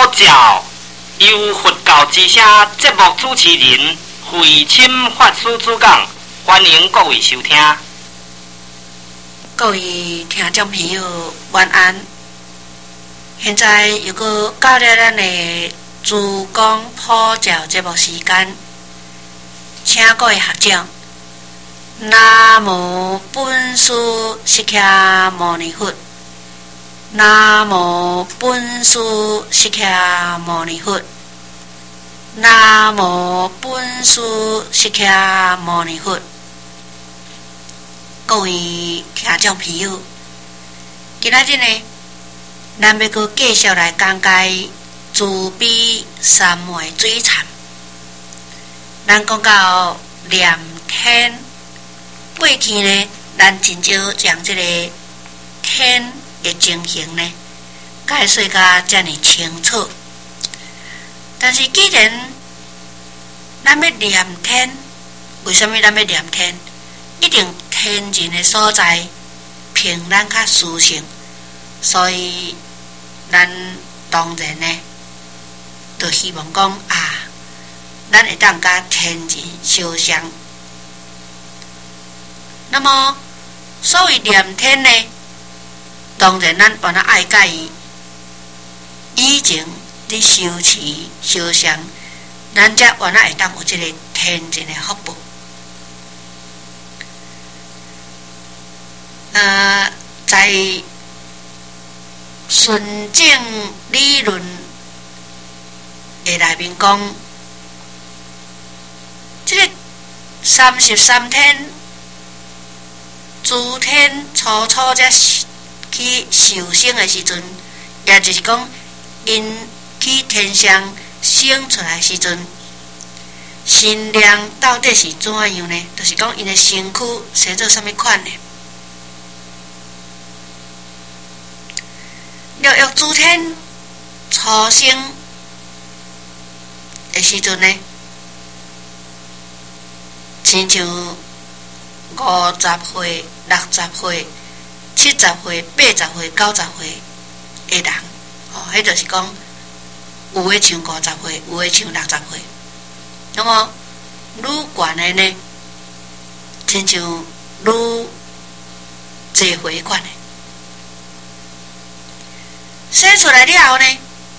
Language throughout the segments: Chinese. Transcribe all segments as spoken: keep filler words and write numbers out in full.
教由佛教之声节目主持人慧清法师主讲，欢迎各位收听。 各位听众朋友，晚安。现在又搁到了咱的自讲普教节目时间，请各位学长。南无本师释迦牟尼佛。南无本师释迦牟尼佛。南无本师释迦牟尼佛。各位听众朋友，今仔日呢，咱要搁继续来讲解慈悲三昧水忏。咱讲到念天。过去呢，咱真少将这个天的情形呢解说甲遮尔清楚。但是既然咱要念天，为什么咱要念天？一定天人的所在平咱较殊胜，所以咱当然呢，就希望讲啊，咱会当甲天人相像。那么，所谓念天呢，当然咱把它爱甲伊以前伫修持修想，咱才原来会当有这个天人的福报。呃，在顺正理论的内面讲，这个三十三天。诸天初初才去受生的时阵，也就是讲，因去天上生出来的时阵，身量到底是怎样呢？就是讲，因的身躯生做什么款呢？六欲诸天初生的时阵呢，亲像五十岁、六十岁、七十岁、八十岁、九十岁的人，哦，迄就是讲，有诶像五十岁，有诶像六十岁。那么，愈悬诶呢，亲像愈济岁款诶。生出来了后呢，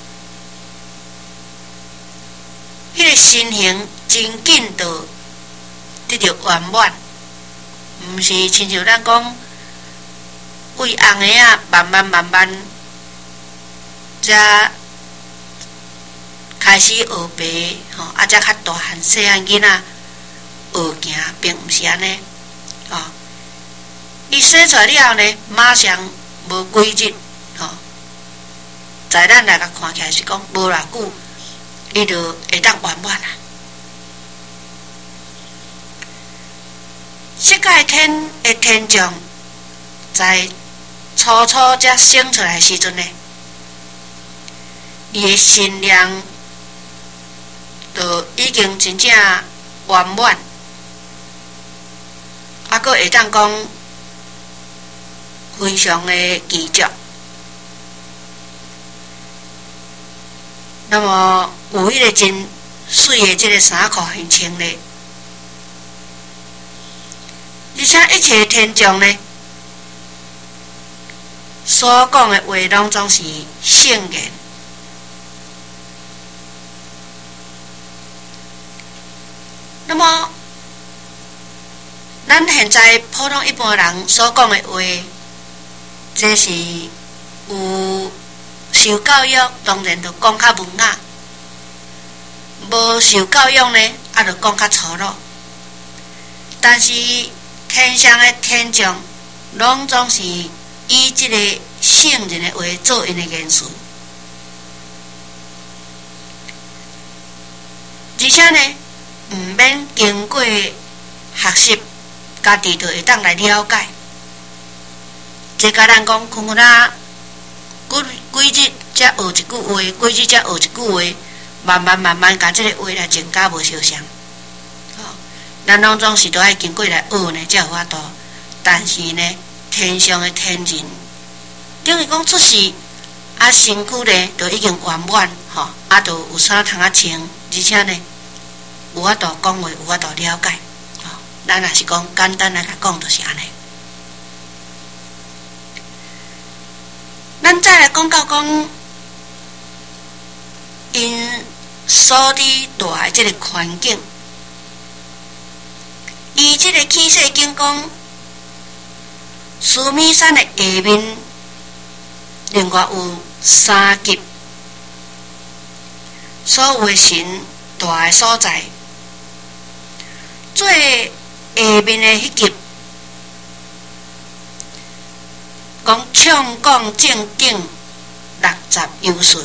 迄个身形真紧就得到圆满。毋是亲像咱讲，为红个啊，慢慢慢慢，才开始学爬，吼，啊，才较大汉细汉囡仔学行，并毋是安尼，吼。伊生出来了后呢，马上无几日，吼，在咱来甲看起来是讲无偌久，伊就会当圆满啦。世界天的天将，在初初才生出来的时阵呢，伊的身量就已经真正圆满，啊，佫会当讲非常的奇足。那么有迄个真水的这个衫裤很穿咧。而且一切天将呢，所讲的话拢总是圣言。那么，咱现在普通一般人所讲的话，这是有受教育，当然就讲较文雅；无受教育呢，啊，就讲较粗鲁。但是天上的天将，拢总是以这个圣人的话做因的言辞，而且呢，毋免经过学习，家己就会当来了解。即甲咱讲，困困啊，几几日才学一句话，几日才学一句话，慢慢慢慢，甲即个话来增加无相像。咱拢总是都爱经过来学呢，才有法度。但是呢，天上的天人，等于讲出世，啊身躯呢，就已经圆满， 吼、哦，啊，都有衫通啊穿，而且呢，有法度讲话，有法度了解。吼、哦，咱若是讲简单来甲讲，就是安尼。咱再来讲到讲，因所伫住的即个环境，伊即个起势景讲，须弥山的下面，另外有三级，所有的神住的所在，最下面的迄级。讲唱讲正经六十由旬，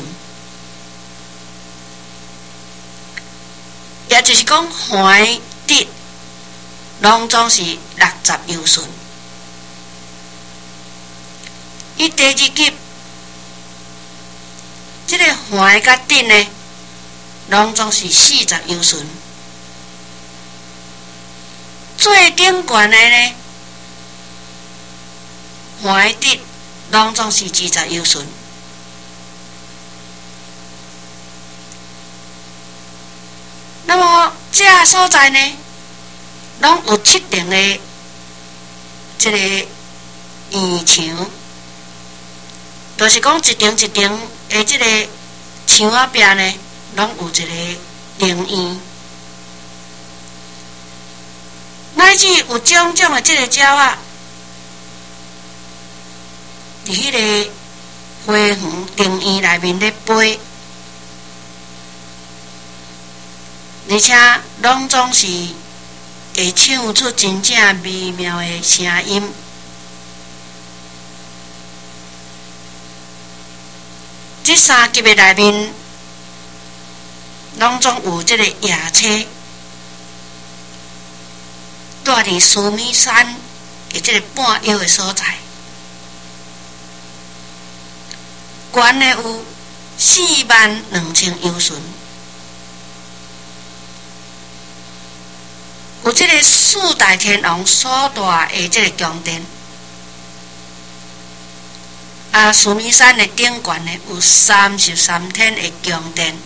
也就是讲怀德拢总是六十由旬。伊第二级，即、这个怀甲德呢，拢总是四十由旬。最顶悬的呢？怀德拢总是二十由旬，那么这所在呢，拢有特定的这个院墙，就是讲一顶一顶的这个墙仔壁呢，拢有一个灵院，乃至有种种的这个鸟仔。伫迄个花园庭院内面咧飞，而且拢总是会唱出真正美妙的声音。这三级的内面，拢总有这个夜车，住伫须弥山的这个半腰的所在。悬的有四万两千由旬，有这个四大天王所住的这个宫殿，啊，须弥山的顶悬呢有三十三天的宫殿，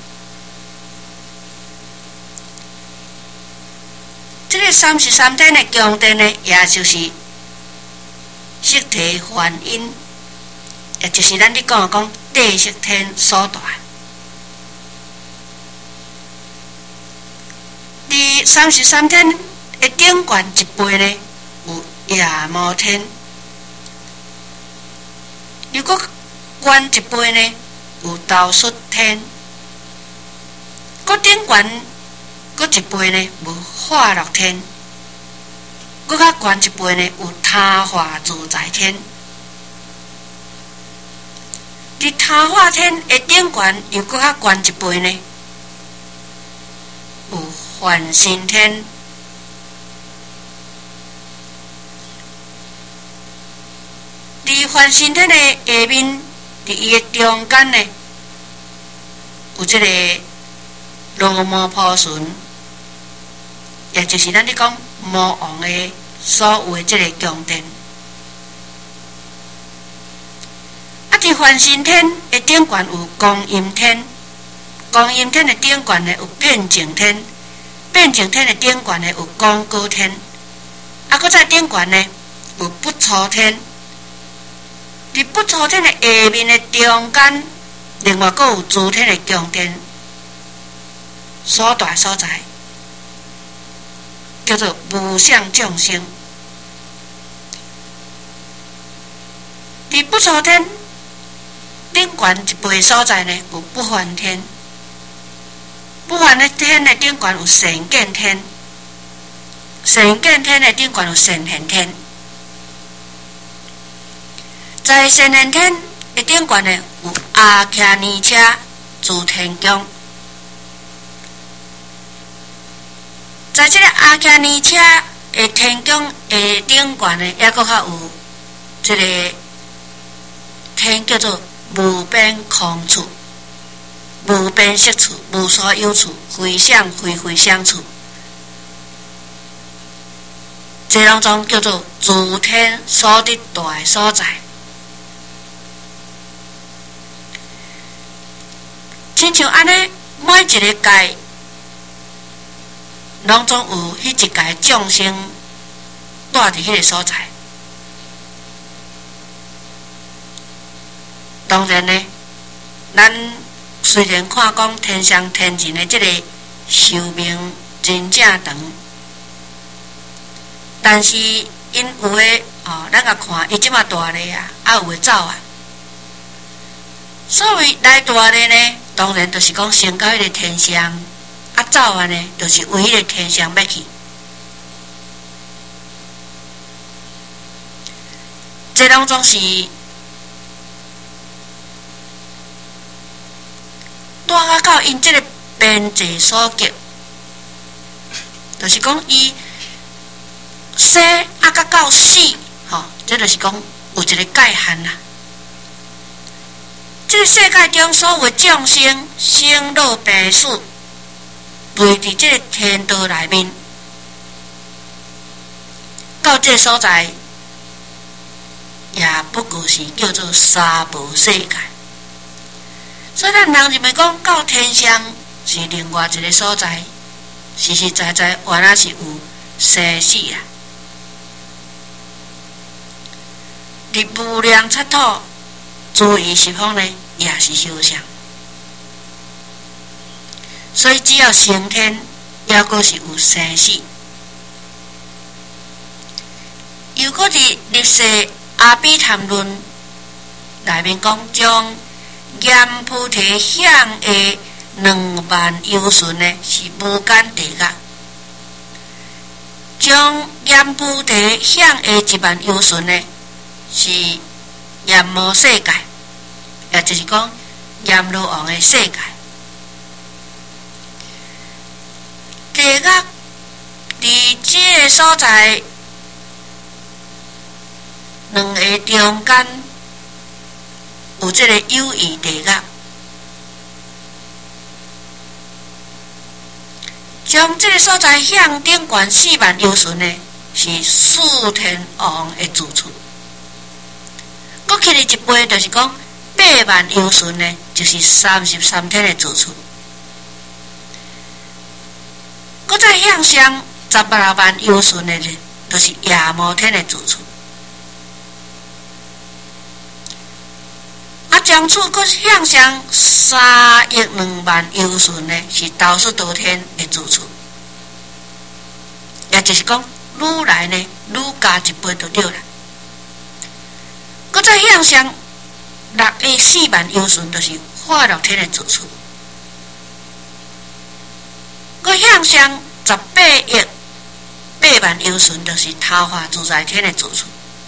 这个三十三天的宫殿呢，也就是色体梵音。也就是咱咧讲讲地色天所在，伫三十三天的顶悬一倍呢，有夜摩天；如果悬一倍呢，有道术天；搁顶悬搁一倍呢，有化乐天；搁较悬一倍呢，有他化自在天。伫他化天的顶悬又搁较悬一倍呢，有梵心天。伫梵心天的下面，伫伊的中间呢，有这个罗摩婆旬，也就是咱咧讲魔王的所有的这个宫殿。伫梵心天的顶悬有光阴天，光阴天的顶悬呢有遍净天，遍净天的顶悬呢有光高天，啊，搁在顶悬呢有不错天。伫不错天的下面的中间，另外搁有诸天的宫殿所在所在，叫做无相众生。伫不错天顶悬一倍所在呢，有不还天。不还的天的顶悬有神见天，神见天的顶悬有神现天。在神现天的顶悬呢，有阿伽尼车诸天宫。在这个阿伽尼车的天宫的顶悬呢，也搁较有这个天叫做无边空处、无边色处、无所有处、非想非非想处，这两种叫做诸天所得住的所在。亲像像安尼，每一个界，拢总有迄一界众生住伫迄个所在。当然呢，咱虽然看讲天上天人的即个寿命真正长，但是因有诶哦，咱甲看伊即马大咧啊，啊有诶走啊。所谓来大咧呢，当然就是讲升到迄个天上，啊走啊呢，就是为迄个天上要去。这当中是带啊到因即个边际所及，就是讲伊生啊甲到死，吼，这就是讲有一个界限啦。这个世界中所有众生生老病死，位伫这个天道内面，到这个所在，也不过是叫做三无世界。所以咱人认为讲到天上是另外一个所在，实实在在原来是有生死啊。伫无量刹土，诸于十方呢，也是相像。所以只要升天，也阁是有生死。又搁伫历世阿毗昙论内面讲，将阎浮提向下两万由旬呢，是无间地狱；将阎浮提向下一万由旬呢，是阎魔世界，也就是讲阎罗王的世界。地狱伫这个所在，两个中间有这个有异地狱，将这个所在向顶悬四万由旬呢，是四天王的住处。搁起哩一倍，就是讲八万由旬呢，就是三十三天的住处。搁再向上十八万由旬的呢，就是夜摩天的住处。啊，将此搁向上三亿两万由旬呢，是道术道天的住处。也就是讲，愈来呢，愈加一倍就对了。搁再向上六亿四万由旬，就是化乐天的住处。搁向上十八亿八万由旬，就是桃花自在天的住处。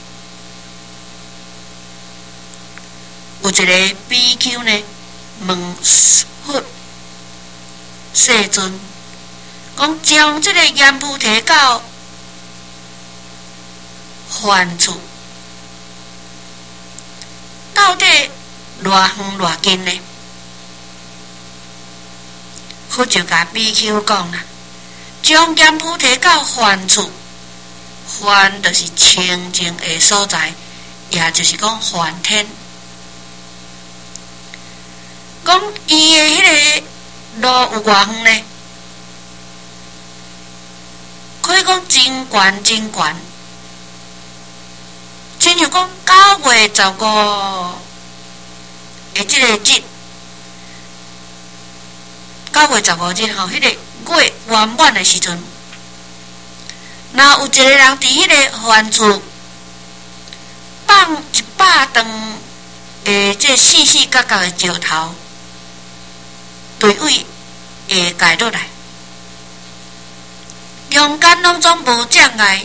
有一个比丘呢，问佛世尊，讲将这个阎浮提到梵处，到底偌远偌近呢？佛就甲比丘讲啦，将阎浮提到梵处，梵就是清净的所在，也就是讲梵天。讲伊的迄个路有偌远呢？可以讲真悬真悬，亲像讲九月十五的即个日，九月十五日吼，迄个月圆满的时阵，若有一个人伫迄个梵处放一百吨诶，即细细角角的石头，对位会解落来，阳间拢总无障碍。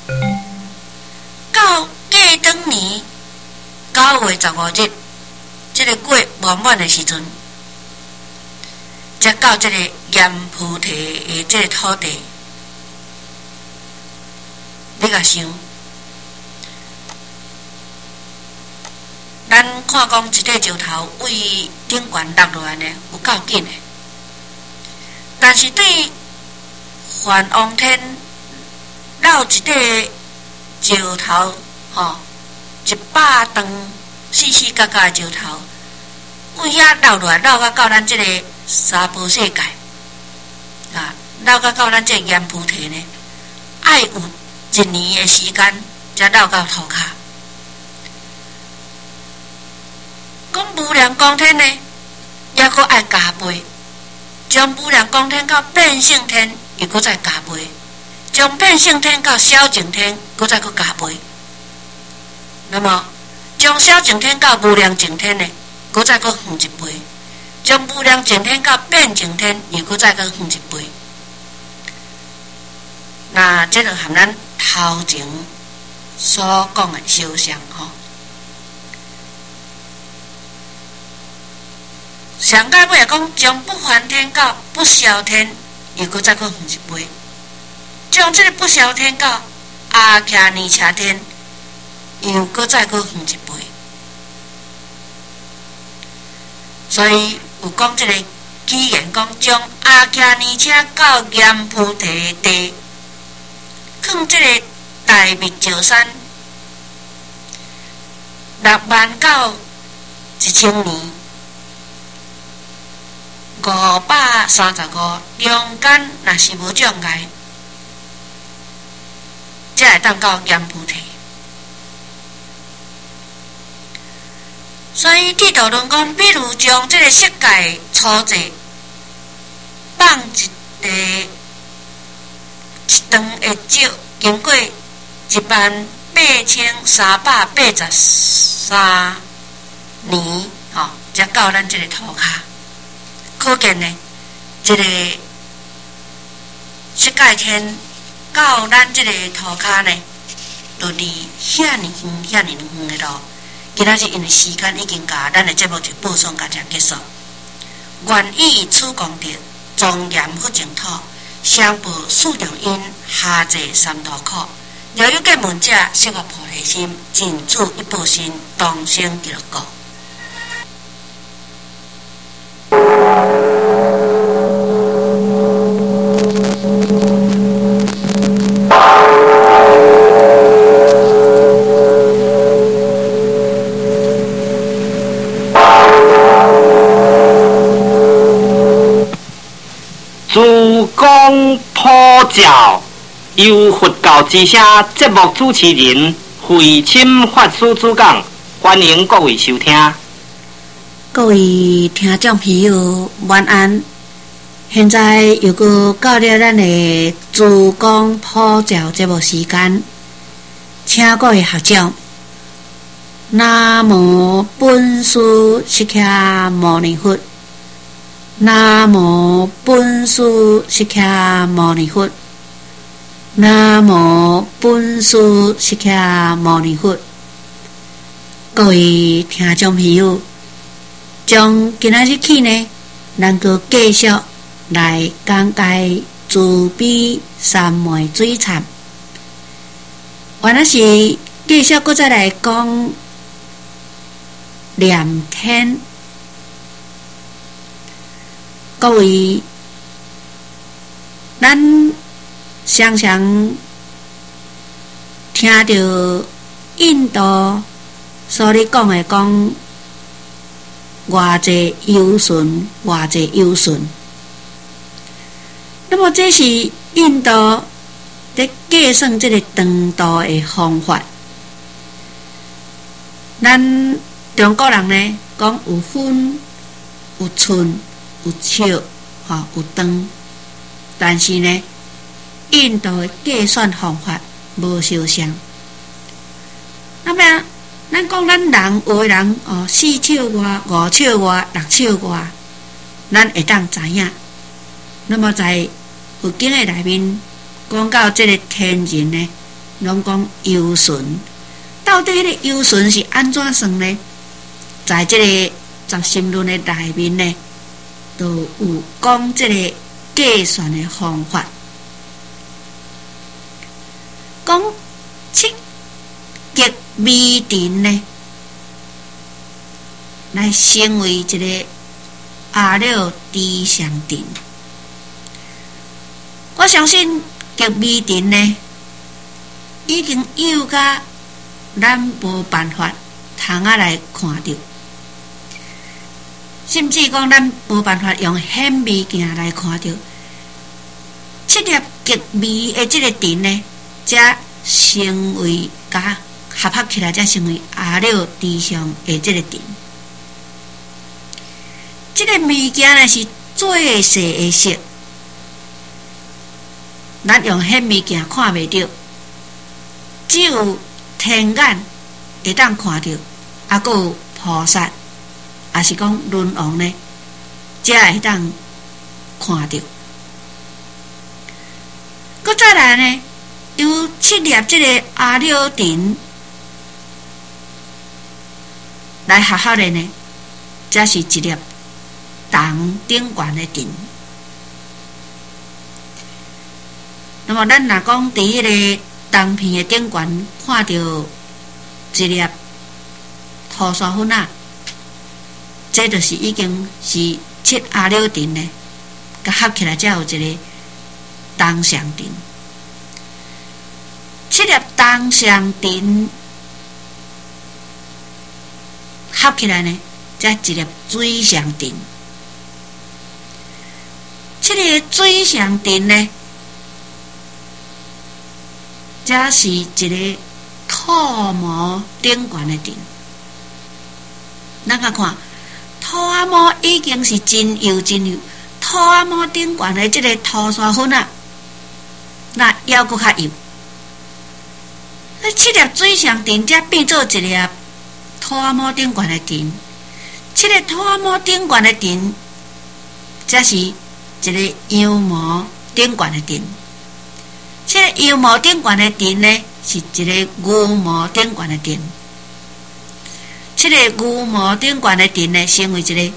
到过当年九月十五日，即个月圆满的时阵，才到即个阎浮提的即个土地。你甲想，咱看讲一块石头为顶悬落落来呢，有够紧的。但是对梵王天绕一块石头，吼、哦，一百吨细细角角的石头， 为遐绕落来，绕到到咱即个沙坡世界啊，绕到到咱即个盐菩提呢，爱有一年的时间才绕到涂骹。讲无量光天呢，也阁爱加倍，将无量光天到变性天，又阁再加倍，将变性天到小净天，阁再阁加倍。那么，将小净天到无量净天呢，阁再阁远一倍；将无量净天到变净天，又阁再阁远一倍。那这就含咱头前所讲的相像吼。上界尾讲，将不还天到不消天，又阁再阁远一倍；将这个不消天到阿伽尼迦天，又阁再阁远一倍。所以有讲这个起源讲，将阿伽尼迦到盐菩提地，放这个大密石山，六万到一千年。五百三十五，中间若是无障碍，才会当到盐菩提。所以地道论讲，比如将这个色界初际放一个一长的石，经过一万八千三百八十三年，吼、哦，才到咱这个涂骹。可见呢，这个色界天到咱这个涂骹呢，就离遐尼远、遐尼远的路。今仔日因为时间已经甲咱的节目就播送甲这结束。愿以此功德，庄严佛净土，相报四重因，下济三途苦。若有见闻者，悉发菩提心，尽主一报身，同生极乐国。 诸公普照，由佛教之声节目主持人慧钦法师主讲，欢迎各位收听。 各位听众朋友，晚安。现在又搁到了咱的诸公普照节目时间，请各位学长，南无本师释迦牟尼佛。南无本师释迦牟尼佛，南无本师释迦牟尼佛。各位听众朋友，从今仔日起呢，咱阁继续来讲解慈悲三昧水忏。原来是继续阁再来讲念天。各位，咱常常听到印度所咧讲的讲，偌济优顺，偌济优顺。那么这是印度在计算这个长度的方法。咱中国人呢，讲有分、有寸。有尺，吼有长，但是呢，印度的计算方法无相像。那么，咱讲咱人有的人哦，四尺外、五尺外、六尺外，咱会当知影。那么在佛经的内面讲到这个天人呢，拢讲优顺，到底迄个优顺是安怎算呢？在这个十心论的内面呢，都有讲这个计算的方法，讲七极微尘呢，来成为一个阿耨多相尘。我相信极微尘呢，已经有甲咱无办法通啊来看到。 甚至讲咱无办法用显微镜来看到，这粒极微的这个尘呢，才成为甲合合起来，才成为阿廖地上的这个尘。这个物件呢是最细的色，咱用显微镜看袂到，只有天眼会当看到，啊，还有菩萨，也是讲轮王呢，才会当看到。搁再来呢，由七粒这个阿廖尘来合合的呢，才是一粒重顶悬的尘。那么咱若讲伫迄个重片的顶悬看到一粒土沙粉啊，这就是已经是七阿廖尘呢，甲合起来才有一个东上尘。七粒东上尘合起来呢，才一粒水上尘。这个水上尘呢，才是一个土毛顶悬的尘。咱甲看，土阿毛已经是真油真油，土阿毛顶悬的这个土沙粉啊，那还佫较油。那七粒水上尘才变做一粒土阿毛顶悬的尘。这个土阿毛顶悬的尘，才是一个羊毛顶悬的尘。这个羊毛顶悬的尘呢，是一个牛毛顶悬的尘。这个牛毛顶悬的尘呢，成为一个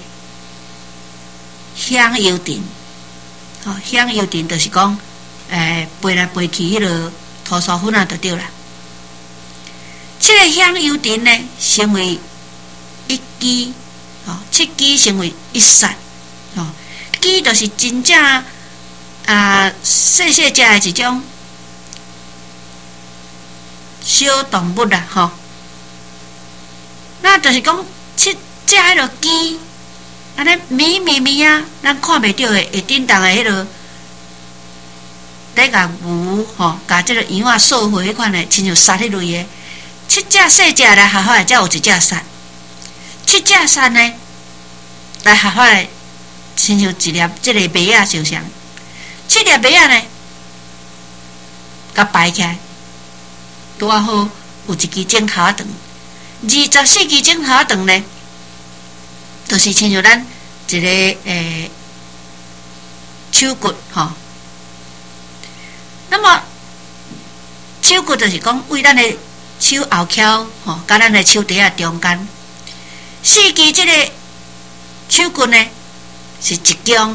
香油尘。吼、哦，香油尘就是讲，诶，飞来飞去迄落土沙粉啊，就对啦。这个香油尘呢，成为一支，吼、哦，七支成为一散，吼、哦，支就是真正啊，细细只的一种小动物啦，吼、哦。那就是讲，七只迄落鸡，安尼咪咪咪啊，咱看袂到的，会叮当的迄落，咧甲牛吼，甲即个羊啊扫回迄款的，亲像杀迄类的。七只细只来合法的，才有一只杀；七只杀呢，来合法的，亲像一粒即个麦仔相像。七粒麦仔呢，甲摆起来，拄啊好有一支剪头仔长。二十四支剪头仔长呢，就是亲像咱一个诶手骨吼。那么手骨就是讲为咱的手后翘吼，甲咱的手底啊中间。四支这个手骨呢是一姜，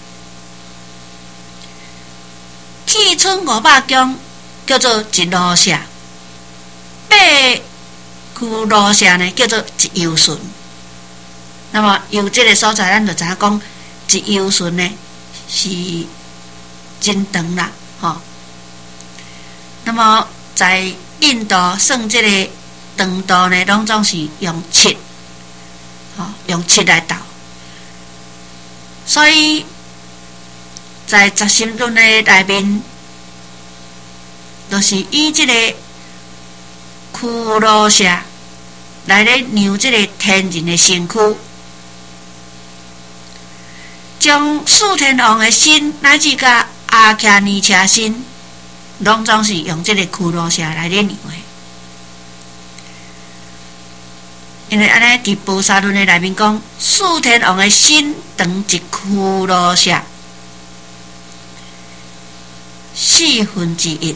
气寸五百姜叫做一路舍，八区路舍呢叫做一游顺。那么由这个所在，咱就知影讲一游顺呢是真长啦，吼。那么在印度算这个长度呢，拢总是用七，吼，用七来斗。所以在十心论的内面，就是以这个区路舍来咧量这个天人的身躯，将四天王的身乃至甲阿伽尼车身，拢总是用这个区路舍来咧量的。因为安尼伫菩萨论的内面讲，四天王的身长一区路舍四分之一。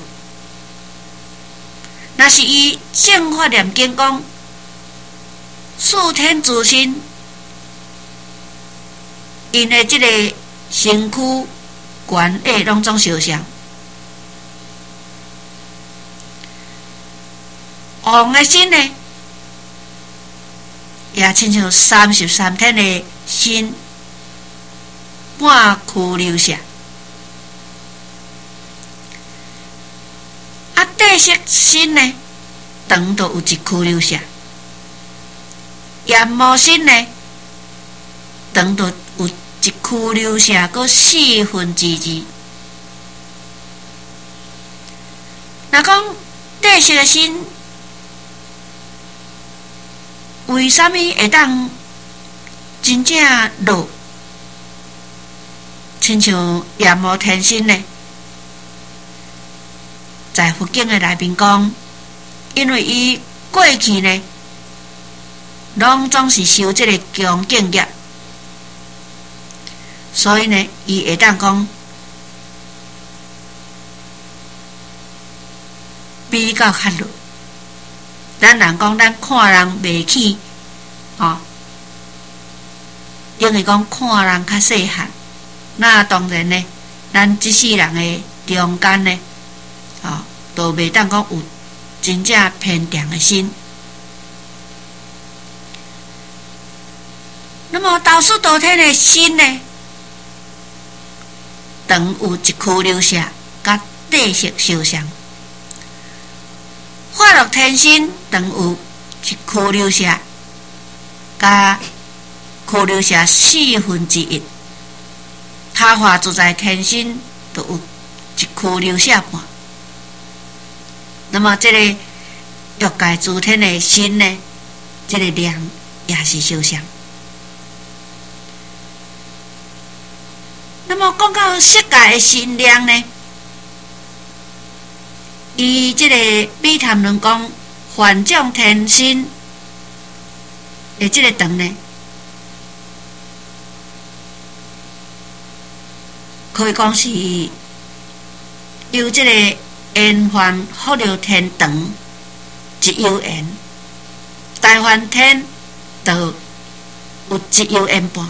若是以正法念经讲，四天自身，因的这个身躯悬矮拢总相像。王的身呢，也亲像三十三天的身，半区流舍。啊，地色身呢，长度有一区流舍。炎魔身呢， 长就有一区流下搁四分之二。若讲地色的心，为什么会当真正落？亲像阎魔天心呢？在佛经的内面讲，因为伊过去呢，拢总是受这个强敬业，所以呢，伊会当讲比较较弱。咱人讲，咱看人袂起，哦，因为讲看人较细汉，那当然呢，咱即世人的中间呢，哦，都袂当讲有真正偏强的心。那么道术道天的心呢，长有一区流下，甲地色相像；化乐天心长有一区流下，甲区流下四分之一；他化自在天心就有一区流下半。那么这个欲界诸天的心呢，这个量也是相像。那么讲到色界的心量呢，伊这个比谈论讲幻象天心的这个长呢，可以讲是由这个缘幻福流天长一由缘，大梵天就有一由缘半。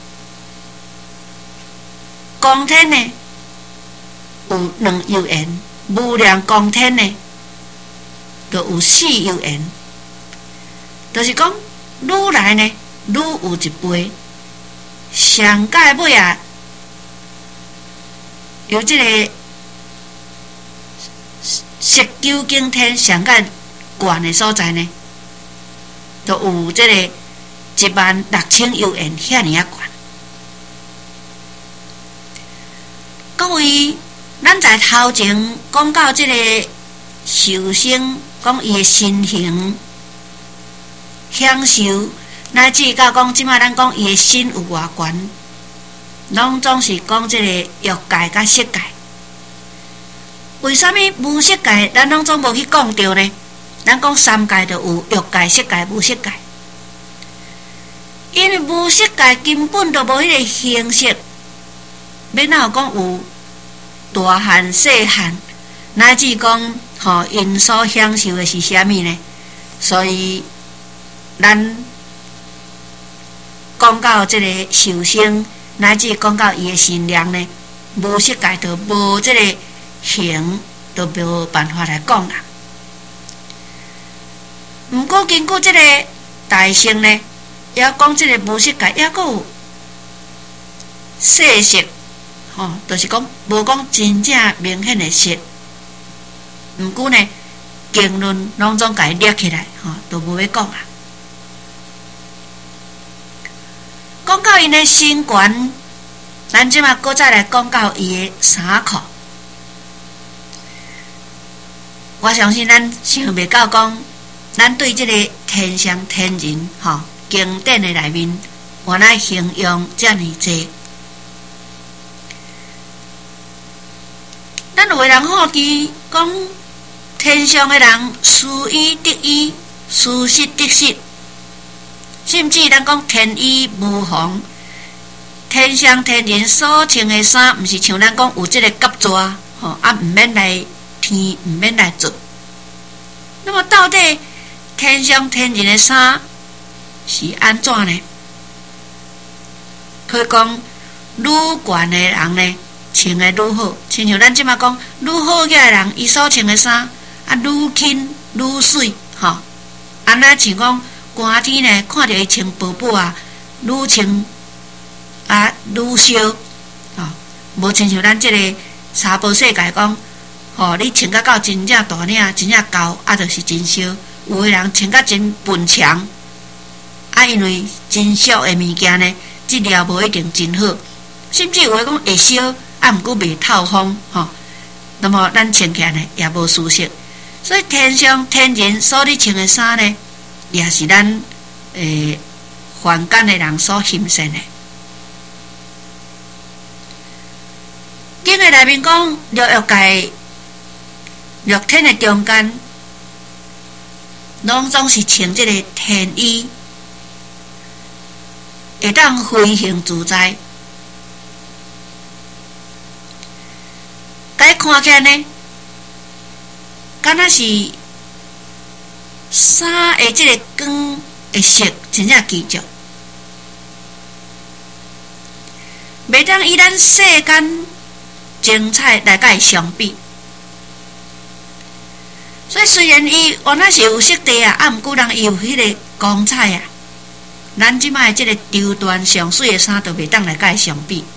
光天呢有两由缘，无量光天呢就有四由缘，就是讲愈来呢愈有一倍，上界尾啊，由这个色究竟天上界悬的所在呢，就有这个一万六千由缘遐尼啊悬。各位，咱在头前讲到这个受生，讲伊的身形、享受，乃至到讲即摆咱讲伊的心有偌悬，拢总是讲这个欲界甲色界。为什么无色界咱拢总无去讲到呢？咱讲三界就有欲界、色界、无色界，因为无色界根本就无迄个形式。免哪有讲有大汉、细汉，乃至讲吼因所享受的是啥物呢？所以咱讲到这个受生，乃至讲到伊的身量呢，无色界就无这个形，就无办法来讲啦。毋过根据这个大乘呢，也讲这个无色界也阁有色色。哦，就是讲无讲真正明显的色，毋过呢，经论拢总甲伊列起来，吼、哦，都无要讲啊。讲到因的身悬，咱即马搁再来讲到伊的衫裤。我相信咱想袂到讲，咱对即个天上天人，吼、哦，经典的内面，原来形容遮尔济。咱有个人好奇讲，天上的人思衣得衣，思失得失，甚至咱讲天衣无缝，天上天人所穿的衫，毋是像咱讲有即个夹纸，吼啊，毋免来天，毋免来做。那么到底天上天人的衫是安怎呢？可以讲，愈悬的人呢，穿的愈好，亲像咱即马讲，愈好个人，伊所穿的衫啊，愈轻愈水，吼。安那像讲寒天呢，看到伊穿薄薄啊，愈穿啊愈烧，吼。无亲像咱即个沙煲世界讲，吼，你穿甲到真正大领，真正厚，啊，就是真烧。有个人穿甲真笨强，啊，因为真俗的物件呢， 质料无一定真好，甚至有诶讲会烧，啊，毋过袂透风吼。那么咱穿起来呢也无舒适，所以天上天人所咧穿诶衫呢，也是咱诶凡间诶人所欣赏诶。经诶内面讲，六欲界六天诶中间，拢总是穿即个天衣，会当飞行自在。该看起来呢，敢若是衫诶，即个光诶色真正奇妙，袂当以咱世间精彩来甲伊相比。所以虽然伊原来是有色地啊，啊，毋过人伊有迄个光彩啊，咱即摆即个周端上水诶衫都袂当来甲伊相比。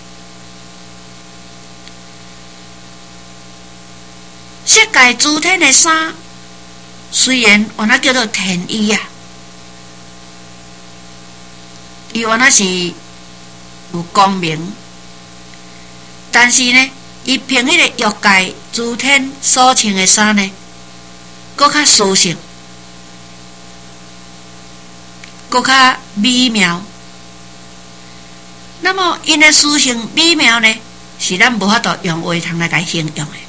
色界诸天的衫，虽然原来叫做天衣啊，伊原来是有光明，但是呢，伊凭迄个欲界诸天所穿的衫呢，搁较舒适，搁较美妙。那么因的殊胜美妙呢，是咱无法度用话通来甲形容的。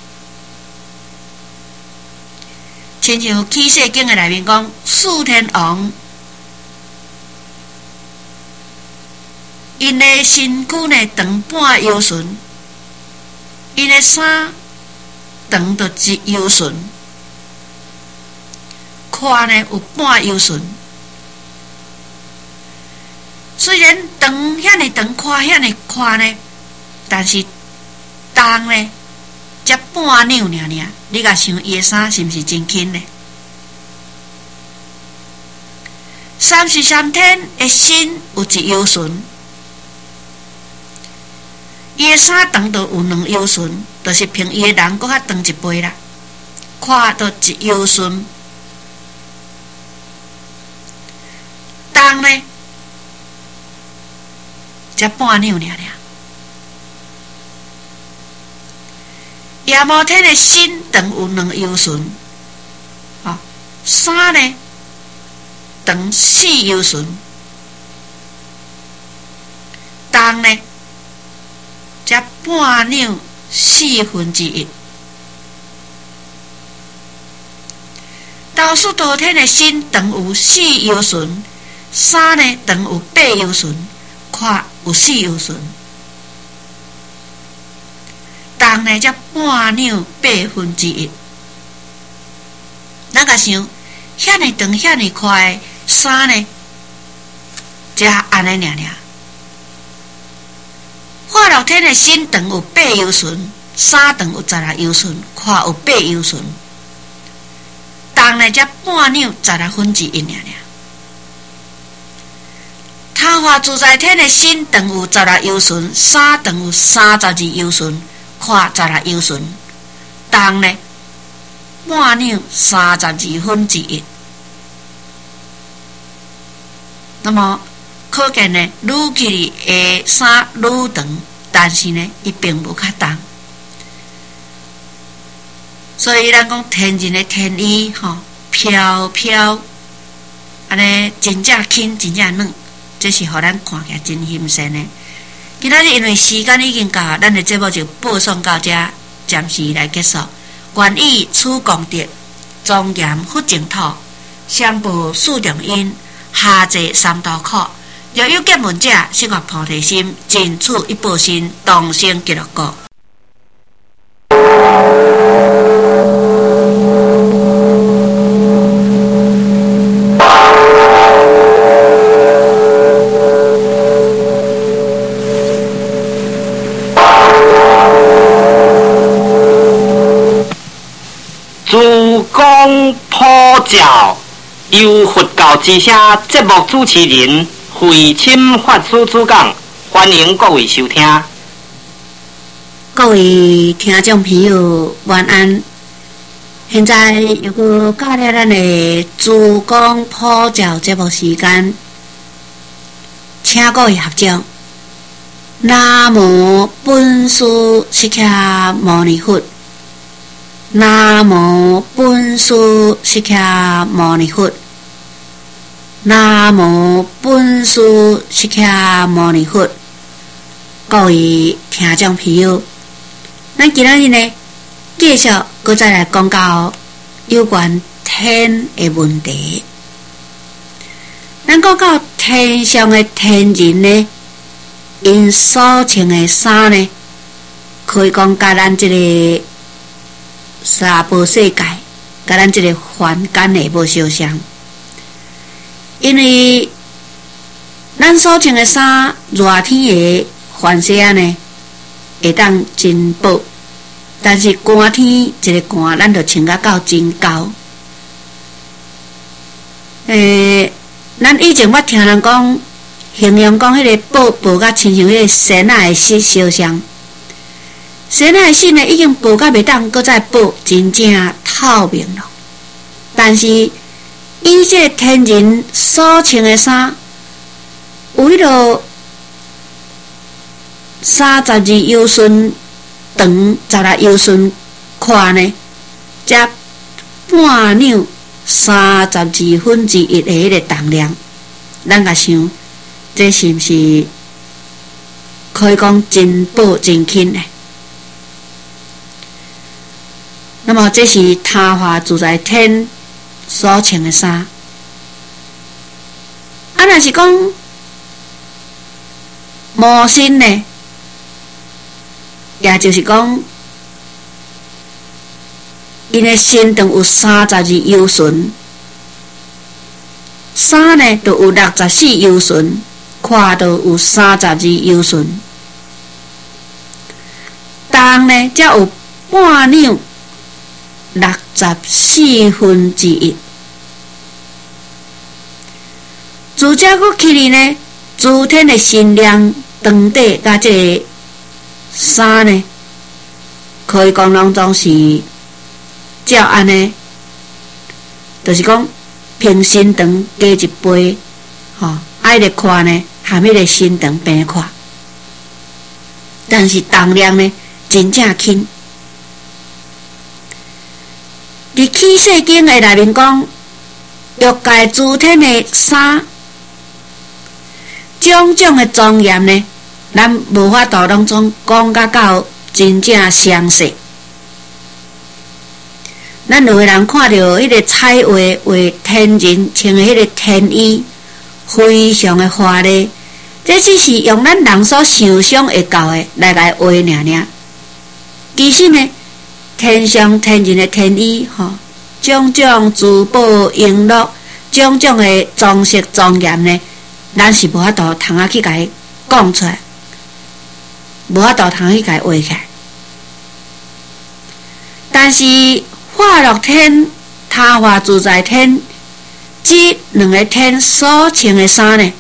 亲像《启示经》的内面讲，四天王因的身躯呢长半腰唇，因的衫长到一腰唇，胯呢有半腰唇。虽然长遐尼长，胯遐尼胯呢，但是重呢才半两尔尔。你甲想伊的衫是毋是真轻呢？三十三天的身有一腰唇，伊的衫长到有两腰唇，就是凭伊的人搁较长一倍啦，胯到一腰唇，重呢才半两尔尔。夜摩天的身长有两腰唇，啊，衫呢长四腰唇，重呢才半两四分之一。倒数多天的身长有四腰唇，衫呢长有八腰唇，胯有四腰唇。重呢才半两八分之一。咱甲想，遐尼长遐尼快的衫呢，才安尼尔尔。化乐天的身长有八腰唇，衫长有十六腰唇，胯有八腰唇。重呢才半两十六分之一尔尔。昙花自在天的身长有十六腰唇，衫长有三十二腰唇，胯十六腰唇，重呢半两三十二分之一。那么可见呢，愈去的衫愈长，但是呢，伊并无较重。所以咱讲天人的天衣吼，飘飘，安尼真正轻，真正软，这是互咱看起来真欣赏的。今仔日因为时间已经到，咱的节目就播送到这，暂时来结束。愿以此功德，庄严佛净土，上报四重因，下济三途苦。若有结问者，适合菩提心，尽此一报身，同生极乐国。 诸公普照，由佛教之声节目主持人慧清法师主讲，欢迎各位收听。 各位听众朋友，晚安。现在又搁到了咱的诸公普照节目时间， 请各位合掌。南无本师释迦牟尼佛。南无本师释迦牟尼佛。南无本师释迦牟尼佛。各位听众朋友，咱今仔日呢，继续搁再来讲到有关天的问题。咱讲到天上的天人呢，因所穿的衫呢，可以讲甲咱这个娑婆世界，甲咱这个凡间的无相像，因为咱所穿的衫，热天的凡世啊呢，会当真薄，但是寒天一个寒，咱就穿甲到真厚。诶，咱以前捌听人讲，形容讲迄个薄薄甲亲像迄个仙仔的丝相像。仙仔的丝呢，已经薄甲袂当搁再薄，真正透明了。但是以这天人所穿的衫，有迄落三十二由旬长，十六由旬宽呢，才半两三十二分之一的迄个重量。咱甲想，这是毋是可以讲真薄真轻的？那么这是他化自在天所穿的衫。啊，若是讲魔身呢？也就是讲，因的身长有三十二由旬，衫呢就有六十四由旬，胯就有三十二由旬，重呢才有半两六十四分之一。自这个起哩呢，诸天的心量长短甲这个衫呢，可以讲拢总是照安呢，就是讲平身长加一倍，吼、哦，啊，迄个胯呢含迄个身长平胯，但是重量呢真正轻。伫起世经的内面讲，欲界诸天的衫，种种的庄严呢，咱无法度拢总讲甲到真正详细。咱有个人看到迄个彩画画天人穿的迄个天衣，非常的华丽，这只是用咱人所想象会到的来来画尔尔。其实呢，天上天人的天衣，吼，种种珠宝璎珞，种种的装饰庄严呢，咱是无法度通啊去甲伊讲出来，无法度通去甲伊画起来。但是化乐天、他化自在天这两个天所穿的衫呢，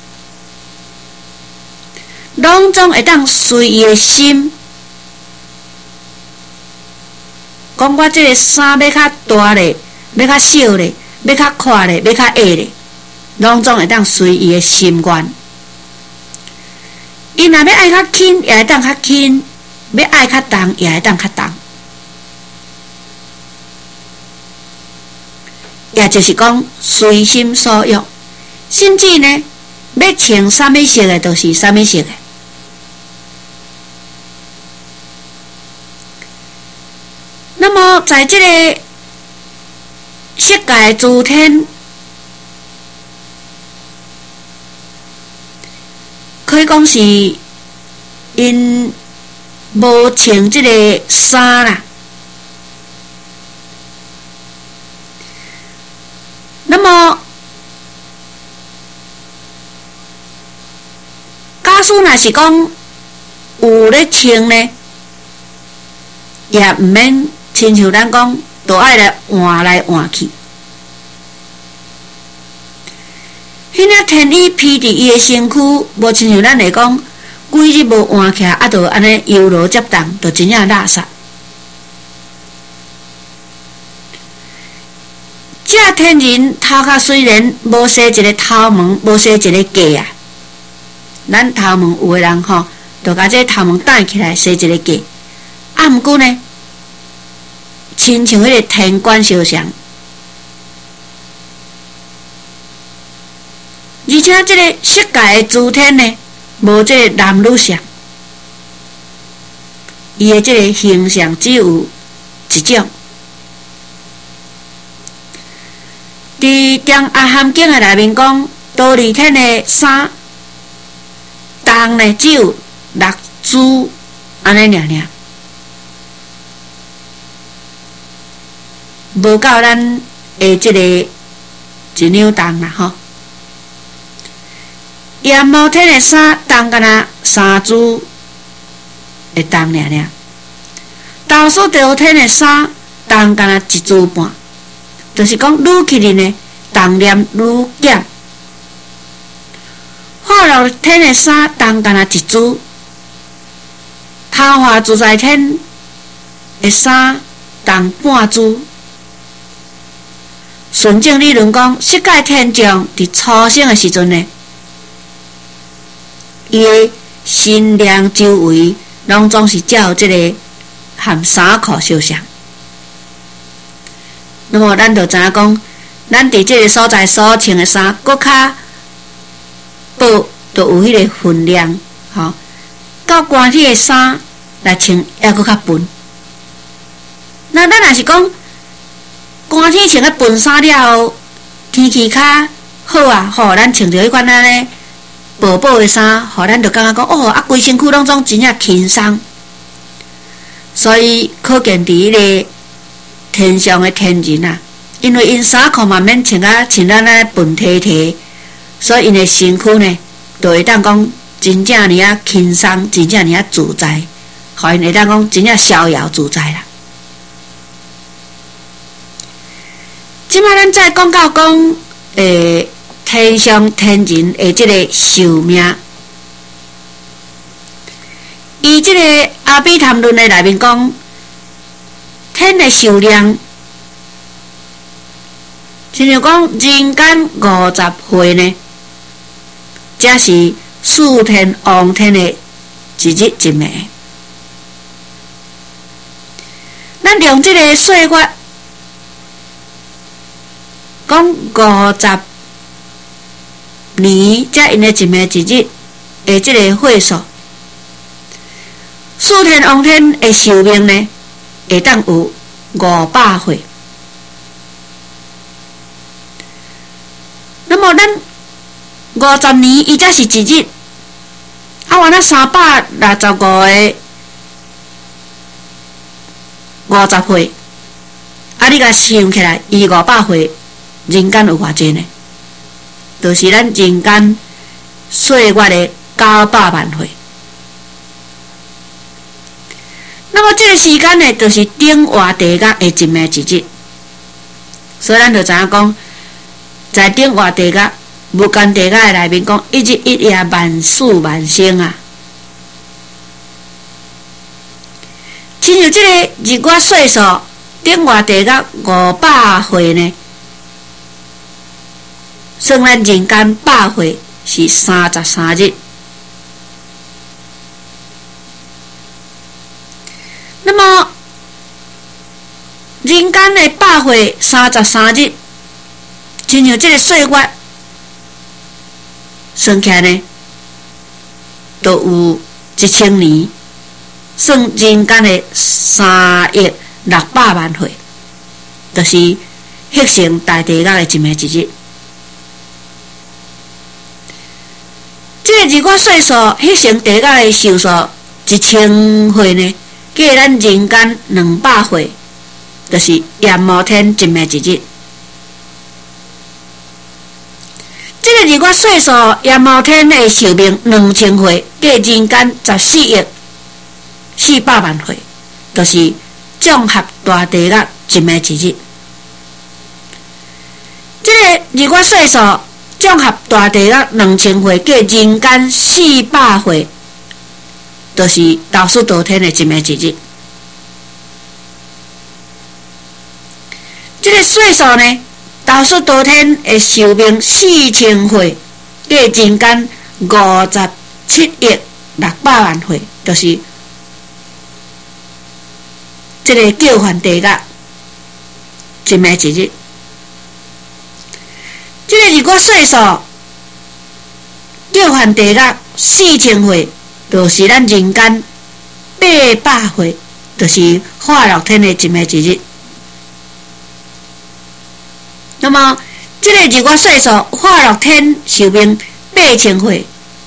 拢总会当随伊的心，讲我这个衫要较大咧，要较小咧，要较宽咧，要较矮咧，拢总会当随伊的心愿。伊若要爱较轻，也会当较轻；要爱较重，也会当较重。也就是讲，随心所欲，甚至呢，要穿啥物色的，就是啥物色的。那么，在这个色界诸天，可以讲是因无穿这个衫啦。那么，假使若是讲有咧穿呢，也毋免亲像咱讲，都爱来换来换去。迄领天衣披伫伊的身躯，无亲像咱来讲，规日无换起来，啊，就安尼优柔接动，就真正垃圾。这天人头壳虽然无生一个头毛，无生一个粿啊， 咱头毛有诶人吼，就甲这头毛戴起来，生一个架。啊，毋过呢，亲像迄个天官烧像，而且这个色界诶诸天呢，无这个男女相，伊诶这个形象只有一种。伫中阿含经诶内面讲，多利天诶衫，重呢只有六珠安尼尔尔，无到咱诶即个一两重啦吼。阎摩天诶衫重敢若三珠会重尔尔，倒数道天诶衫重敢若一珠半。就是讲，愈去哩呢，重量愈减。化乐天的衫重敢若一珠，桃花自在天的衫重半珠。顺正理论讲，色界天将伫初生的时阵呢，伊的身量周围拢总是照这个含衫裤相像。那么，咱就知影讲，咱伫即个所在所穿的衫，搁较薄，就有迄个分量，吼。到寒天的衫来穿，还搁较笨。那咱若是讲寒天穿个笨衫了后，天气较好啊，吼，咱穿着迄款安尼薄薄的衫，吼，咱就感觉讲，哦，啊，规身躯拢总真正轻松。所以可见伫迄个天上的天人啊，因为因衫裤嘛免穿啊穿咱安尼笨体体，所以因的身躯呢，就会当讲真正尔啊轻松，真正尔啊自在，互因会当讲真正逍遥自在啦。即摆咱再讲到讲，诶，天上天人的即个寿命，伊即个阿毗昙论的内面讲。天的寿量，亲像讲人间五十岁呢，这是四天王天的一日一暝。咱用这个岁月，讲五十年，才因的一暝一日的这个岁数，四天王天的寿命呢？会当有五百岁，那么咱五十年，伊才是一日，啊，原来三百六十五个五十岁，啊，你甲想起来，伊五百岁，人间有偌济呢？就是咱人间岁月的九百万岁。那么这个时间呢，就是顶活地狱的一暝一日，所以咱就知影讲，在顶活地狱、无间地狱的内面讲，一日一夜万事万生啊。亲像这个日月岁数，顶活地狱五百岁呢，算咱人间百岁是三十三日。那么，人间的百岁三十三日，亲像这个岁月算起来呢，都有一千年，算人间的三亿六百万岁，就是迄成大地狱的一暝一日。这个日月岁数，迄成地狱的寿数一千岁呢？计咱人间两百岁，就是阎摩天一暝一日。这个日月岁数，阎摩天的寿命两千岁，计人间十四亿四百万岁，就是综合大地狱一暝一日。这个日月岁数，综合大地狱两千岁，计人间四百岁。就是倒数道天的一暝一日，这个岁数呢，倒数道天的寿命四千岁，计人间五十七亿六百万岁，就是这个叫唤地角一暝一日。这个如果岁数叫唤地角四千岁，就是咱人间八百岁，就是化乐天的一暝一日。那么这个如果岁数化乐天寿命八千岁，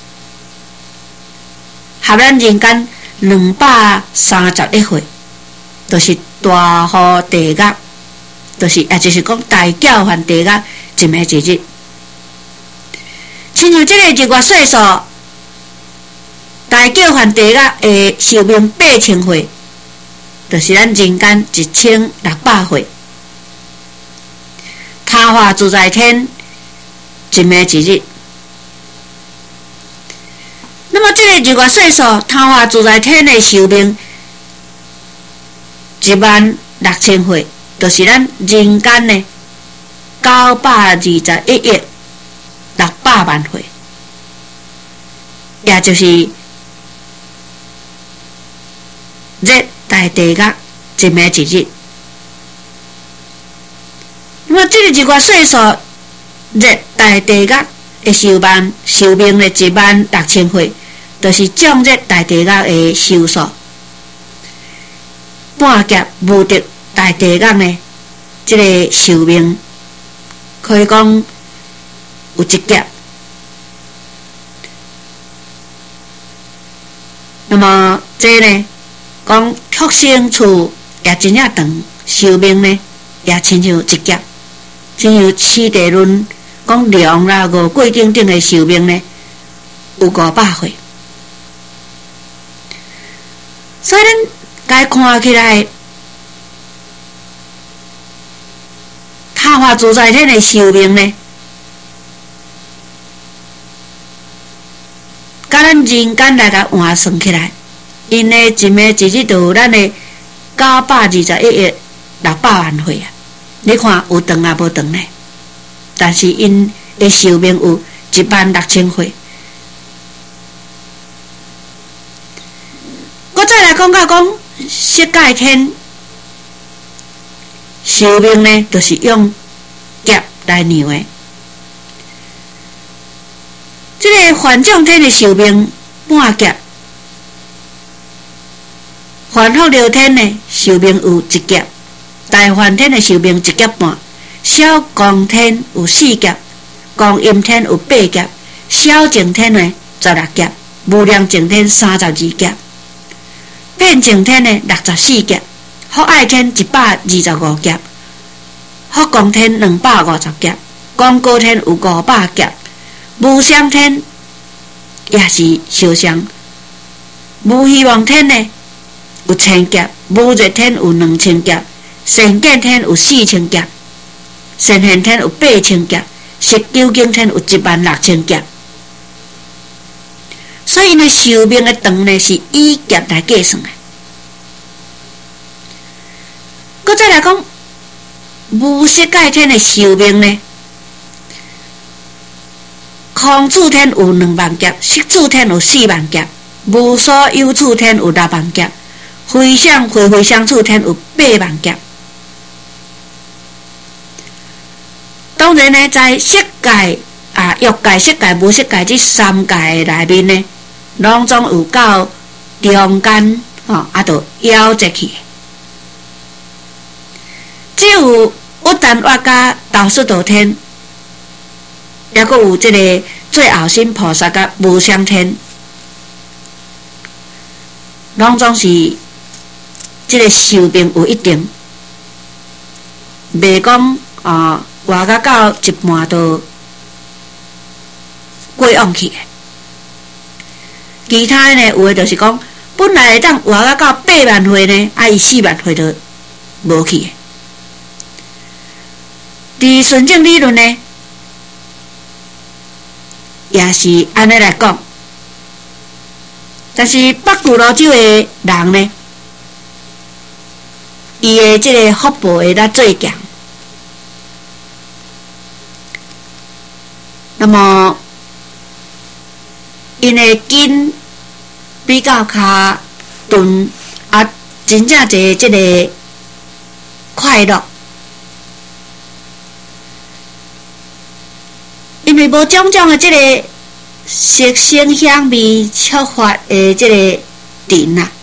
合咱人间两百三十一岁，就是大号地角，就是也就是讲大叫唤地角一暝一日。亲像这个如果岁数大叫唤地角的寿命八千岁，就是咱人间一千六百岁。他化自在天一暝一日。那么这个如果岁数他化自在天的寿命一万六千岁，就是咱人间的九百二十一亿六百万岁，也就是热带地角一暝一日。那么这个如果岁数热带地角的寿命寿命的一万六千岁，就是降热带地角的寿数。半劫无敌带地角呢，这个寿命可以讲有一劫。那么这呢，讲福星处也真正长，寿命呢也亲像一劫。亲像七地论讲龙啦、五鬼等等的寿命呢，有五百岁。所以咱该看起来，他化自在天的寿命呢，甲咱人间来甲换算起来，因的一暝一日就有咱的九百二十一亿六百万岁啊！你看有长啊无长呢？但是因的寿命有一万六千岁。我再来讲到讲色界天寿命呢，就是用劫来量的。这个幻象天的寿命半劫，幻福流天的寿命有一劫。大梵天的寿命一劫半，小光天有四劫，光阴天有八劫，小净天呢十六劫，无量净天三十二劫，遍净天呢六十四劫，福爱天一百二十五劫，福光天两百五十劫，光高天有五百劫，无相天也是相像，无希望天呢有千劫，无热天有两千劫。神见天有四千劫，神现天有八千劫，十九经天有一万六千劫。所以呢，寿命的长呢是以劫来计算的。搁再来讲，无色界天的寿命呢，空处天有两万劫，色处天有四万劫，无所有处天有六万劫，非想非非想处天有八万劫。当然呢，在色界啊、欲界、色界、无色界这三界内面呢，拢总有到中间哦，啊，就夭折去。只有乌丹瓦甲道士道天，也阁有这个最后身菩萨甲无相天，拢总是这个寿命有一定，袂讲啊。活到到一半就过往去的，其他呢有的就是讲，本来会当活到到八万岁呢，啊伊四万岁就无去的。伫顺正理论呢，也是安尼来讲，但是北俱泸州的人呢，伊的这个福报会较最强。那么因的筋比较较钝，啊，真正一即个快乐。因为无种种的即个色声香味触发的即个尘啊，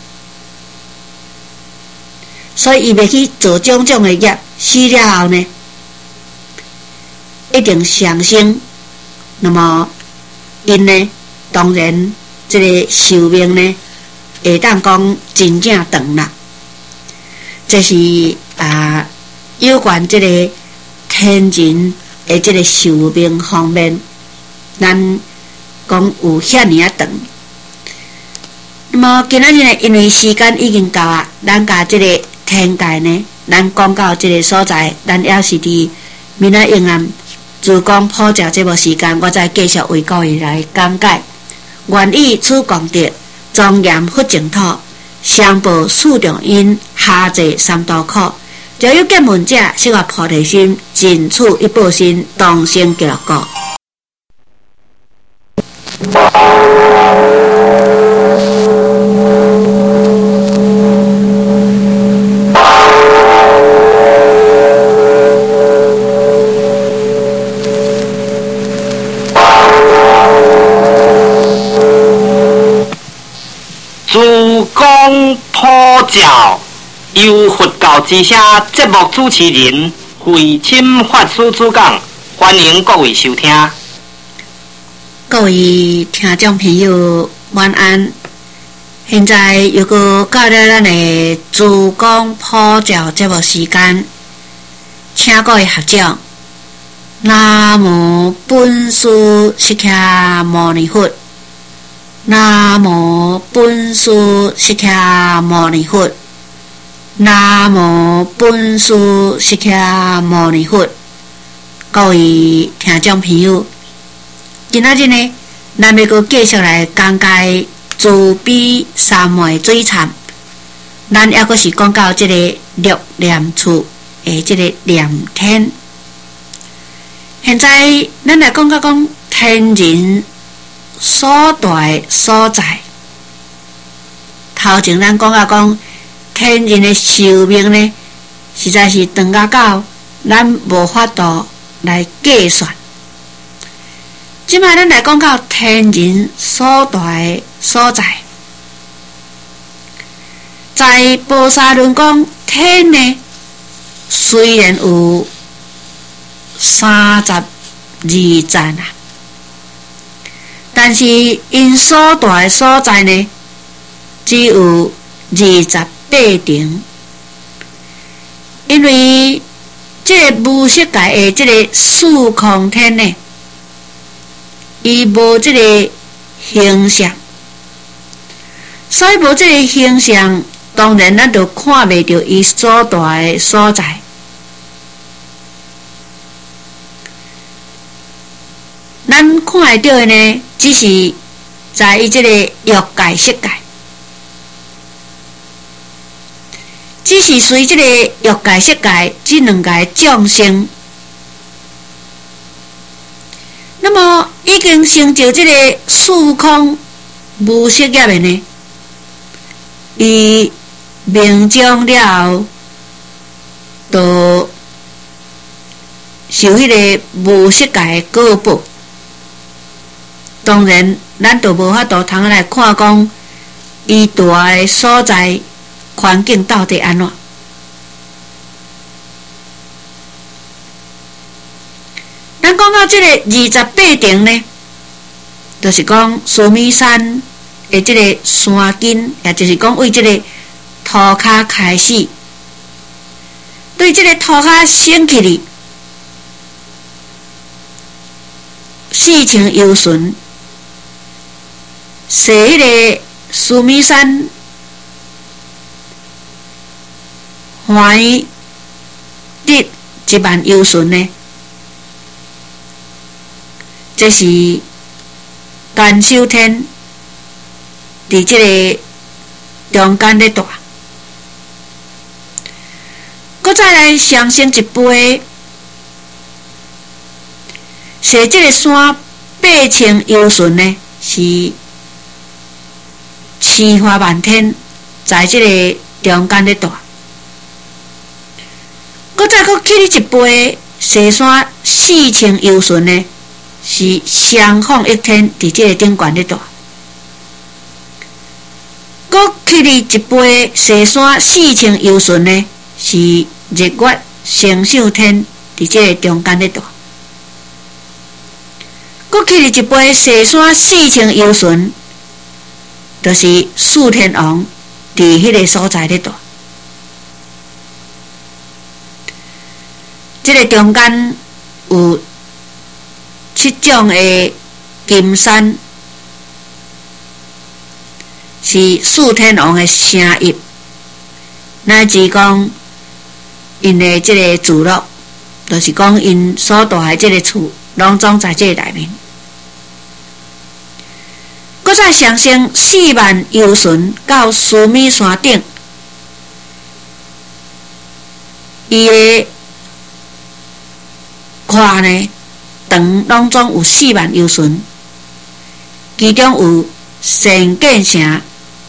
所以伊袂去做种种的业，死了后呢，一定上升。那么因呢，当然即个寿命呢，会当讲真正长啦。这是啊，有关即个天人的即个寿命方面，咱讲有遐尔啊长。那么今仔日呢，因为时间已经到啊，咱甲即个天界呢，咱讲到即个所在，咱也是伫明仔永暗自讲普照这部时间，我再继续为各位来讲解。愿以此功德，庄严佛净土，上报四重因，下济三途苦。若有见闻者，悉发菩提心，尽此一报身，当生极乐国。 自讲普照，由佛教之声节目主持人慧钦法师主讲，欢迎各位收听。 各位听众朋友，晚安。现在又搁到了咱的自讲普照节目时间，请各位合掌。南无本师释迦牟尼佛。南无本师释迦牟尼佛。南无本师释迦牟尼佛。各位听众朋友，今仔日呢，咱要阁继续来讲解慈悲三昧水忏。咱还阁是讲到即个六念处的即个念天。现在咱来讲到讲天人所在所在。头前咱讲到讲天人的寿命呢，实在是长甲到咱无法度来计算。即摆咱来讲到天人所在所在，在菩萨论讲天呢，虽然有三十二赞啊，但是因所在所在呢，只有二十八层，因为这个无色界的这个四空天呢，伊无这个形象，所以无这个形象，当然咱就看袂到伊所在的所在。咱看会到的呢，只是在伊这个欲界色界，只是随这个欲界色界这两个众生，那么已经成就这个四空无色业的呢，伊命中了后，就受迄个无色界的果报。当然，咱就无法度通来看讲伊住的所在环境到底安怎。咱讲到这个二十八层呢，就是讲须弥山的这个山根，也就是讲为这个涂骹开始，对这个涂骹升起哩，事情由顺。是迄个须弥山欢喜得一万由顺呢，这是干秋天伫这个中间咧大，搁再来上升一倍，是这个山八千由顺呢，是鲜花满天，在即个中间咧住。搁再搁去哩一杯西山四清幽顺呢，是双凤一天伫即个顶悬咧住。搁去哩一杯西山四清幽顺呢，是日月星宿天伫即个中间咧住。搁去哩一杯西山四清幽顺，就是四天王伫迄个所在咧住。即个中间有七种的金山，是四天王的城邑，乃至讲因的即个住落，就是讲因所住的即个厝，拢总在即个内面。搁再上升四万游巡到须弥山顶，伊的看呢，长拢总有四万游巡，其中有神建城，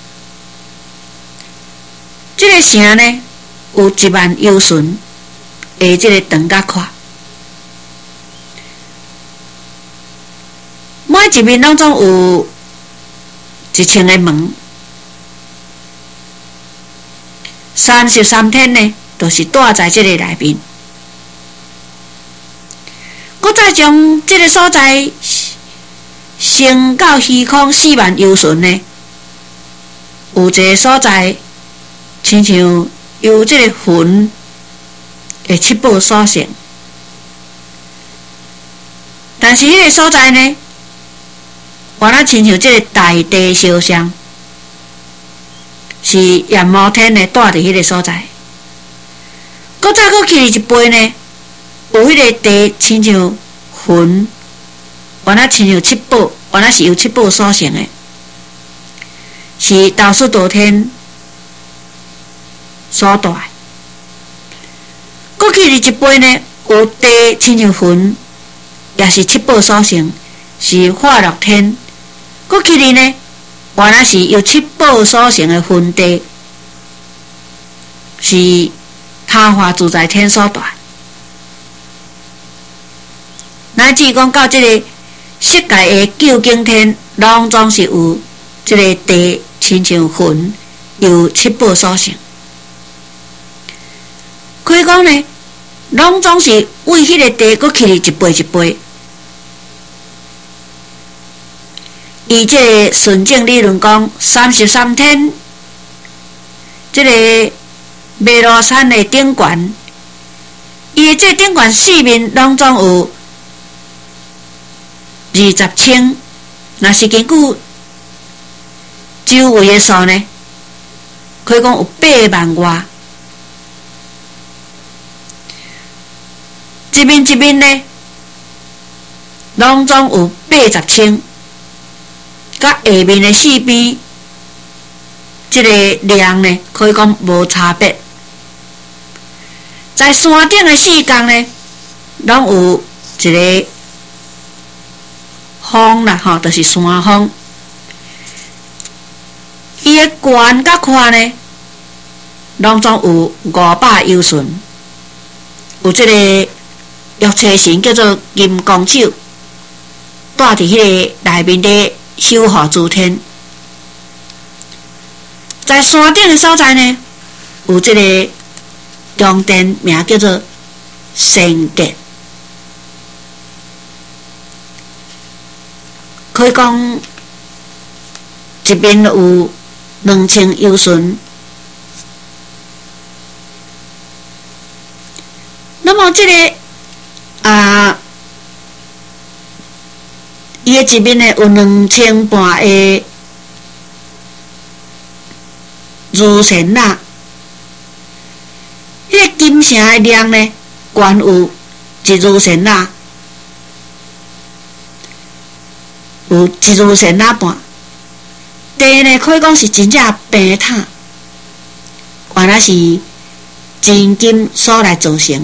这个城呢有一万游巡的这个长甲宽，每一面拢总有一千个门，三十三天呢，都、就是住在这个内面。搁再将这个所在升到虚空四万游巡呢，有一个所在，亲像由这个魂的七宝所成，但是迄个所在呢，原来亲像这个大地烧香，是阎魔天呢住伫迄个所在。搁再搁去一杯呢，有迄个地亲像魂，原来亲像七宝，原来是由七宝所成的，是道术道天所住的。搁去一杯呢，有地亲像魂，也是七宝所成，是化乐天。搁去哩呢，原来是由七宝所成的魂地，是他化自在天所住。乃至讲到这个世界的究竟天，拢总是有这个地亲像魂，由七宝所成。可以讲呢，拢总是为迄个地搁去哩一杯一杯。以这个顺境理论讲，三十三天，这个弥勒山的顶悬，伊的这顶悬四面拢总有二十千，若是根据周围的数呢，可以讲有八万外。一面一面呢，拢总有八十千。甲下面的四边，这个量呢，可以讲无差别。在山顶的四角呢，拢有一个峰啦，吼，就是山峰。伊的悬甲宽呢，拢总有五百游巡。有这个玉车神叫做金光手，住伫迄个内面的。守护诸天，在山顶的所在呢，有这个宫殿，名叫做神殿。可以讲，一边有两千游巡。那么这个啊。伊的一面呢有两千半的如神呐，迄个金城的量呢，悬有一如神呐，有一如神呐半。地呢可以讲是真正平坦，原来是真金所来造成，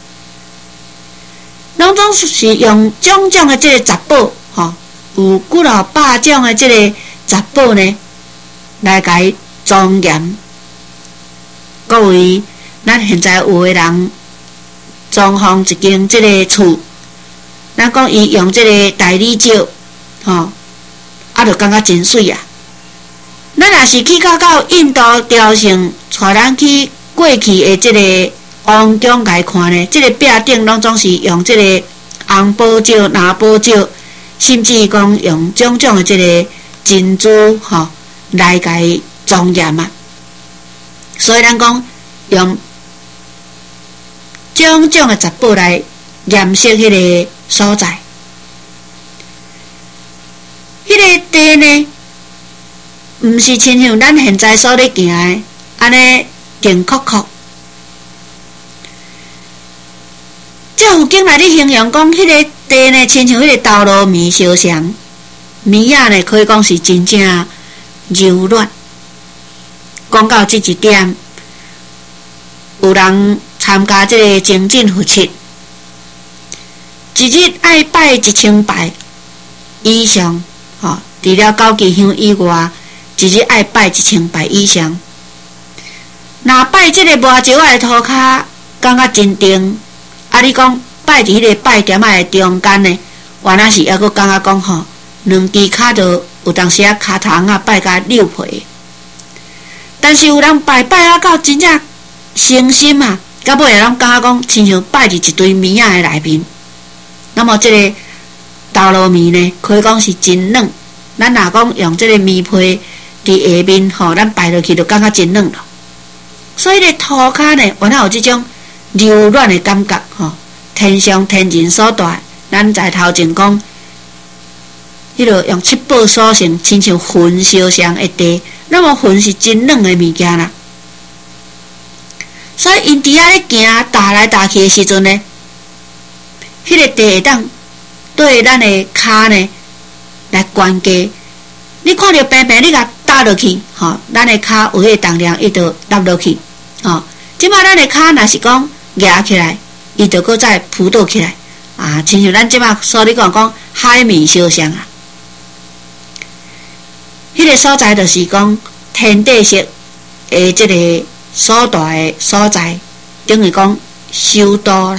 拢总是用种种的这个杂宝。吼，有几老百种的这个杂宝呢， 来甲伊庄严。各位，咱现在有诶人装潢一间即个厝，咱讲伊用即个大理石，吼，啊，就感觉真水啊。咱若是去到到印度朝圣，带咱去过去诶即个王宫来看呢，即个壁顶拢总是用即个红宝石、蓝宝石，甚至讲用种种诶即个珍珠吼来甲伊庄严啊。所以咱讲用种种诶杂宝来掩饰迄个所在。迄个地呢，毋是亲像咱现在所咧行诶安尼硬曲曲。这有经来咧形容讲，迄个地呢，亲像迄个豆糯米烧香，米仔呢可以讲是真正柔软。讲到即一点，有人参加即个精进佛七，一日爱拜一千拜以上，吼，除了九支香以外，一日爱拜一千拜以上。若拜即个麻石仔的涂骹，感觉真定。啊，你讲拜伫迄个拜点仔的中间呢，原来是还佫感觉讲吼，两支骹就有当时啊骹头啊拜甲溜皮。但是有人拜拜啊到真正诚心啊，到尾拢感觉讲亲像拜伫一堆米仔的内面。那么即个豆糯米呢，可以讲是真软。咱若讲用即个米皮伫下面吼，咱拜落去就感觉真软咯。所以咧涂骹呢，原来有即种柔软的感觉吼，天上天人所带。咱在头前讲，迄落用七宝所成，亲像云烧香的地。那么云是真软的物件啦，所以因伫遐咧行，踏来踏去的时阵呢，迄个地会当对咱的骹呢来关节。你看到平平，你甲踏落去，吼，咱的骹有迄个重量，伊就落落去，吼。即摆咱的骹若是讲夹起来，伊就搁再浮倒起来，啊，亲像咱即摆所咧讲讲海面烧香啊。迄个所在就是讲天地式诶，即个所大诶所在，等于讲修道啦。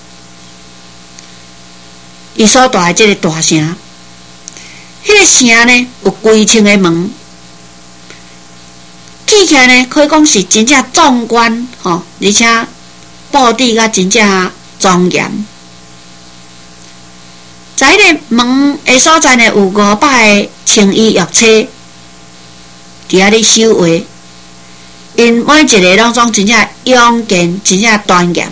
伊所大诶即个大城，迄个城呢有规清诶门，起起来呢可以讲是真正壮观吼，而且布置甲真正庄严。在迄个门诶所在呢，有五百个青衣玉车。伫遐咧守卫，因每一个拢总真正勇健，真正端严。